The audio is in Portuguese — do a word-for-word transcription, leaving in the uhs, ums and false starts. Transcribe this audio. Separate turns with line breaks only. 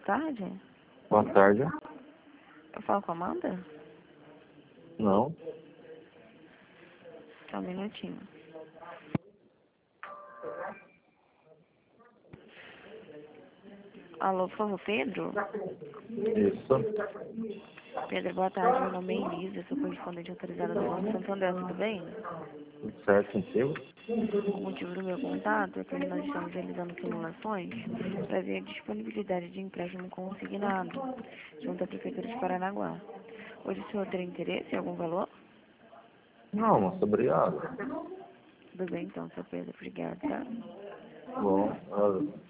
tarde.
Boa tarde.
Eu falo com a Amanda?
Não.
Só um minutinho. Alô, por favor, Pedro?
Isso.
Pedro, boa tarde. Meu nome é Elisa, eu sou correspondente autorizada do Banco Santander, tudo bem?
Tudo certo contigo?
O motivo do meu contato é que nós estamos realizando simulações para ver a disponibilidade de empréstimo consignado junto à Prefeitura de Paranaguá. Hoje o senhor tem interesse em algum valor?
Não, mas obrigado.
Tudo bem então, seu Pedro. Obrigada, tá?
Bom,